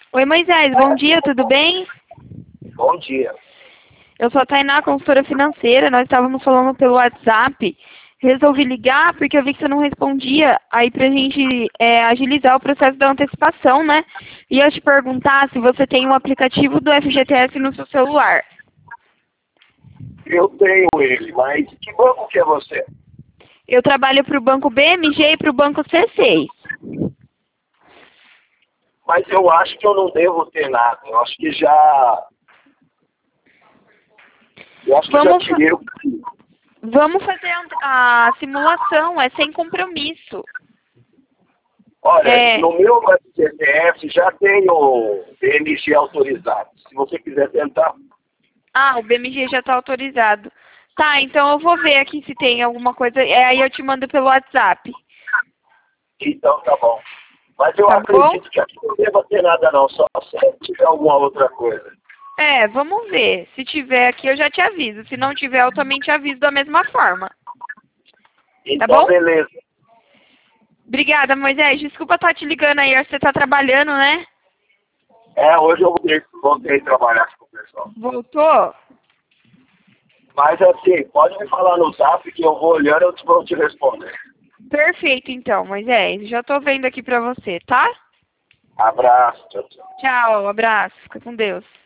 Oi, Moisés, bom dia, tudo bem? Bom dia. Eu sou a Tainá, consultora financeira, nós estávamos falando pelo WhatsApp. Resolvi ligar porque eu vi que você não respondia, aí pra gente agilizar o processo da antecipação, né? E eu te perguntar se você tem um aplicativo do FGTS no seu celular. Eu tenho ele, mas que banco que é você? Eu trabalho para o Banco BMG e para o Banco C6. Mas eu acho que eu não devo ter nada. Eu acho que já. Eu acho que já Vamos, tirei o. vamos fazer a simulação, é sem compromisso. Olha, no meu CPF já tem o BMG autorizado. Se você quiser tentar. Ah, o BMG já está autorizado. Tá, então eu vou ver aqui se tem alguma coisa, aí eu te mando pelo WhatsApp. Então tá bom. Mas eu Tá bom? acredito que aqui não deva ter nada não, só se tiver alguma outra coisa. Vamos ver. Se tiver aqui eu já te aviso. Se não tiver, eu também te aviso da mesma forma. Tá Então bom? beleza. Obrigada, Moisés. Desculpa estar te ligando aí, acho que você está trabalhando, né? Hoje eu voltei a trabalhar com o pessoal. Voltou? Mas assim, pode me falar no zap que eu vou olhando e eu vou te responder. Perfeito, então, Moisés. Já tô vendo aqui pra você, tá? Abraço, tchau, tchau. Tchau, abraço. Fica com Deus.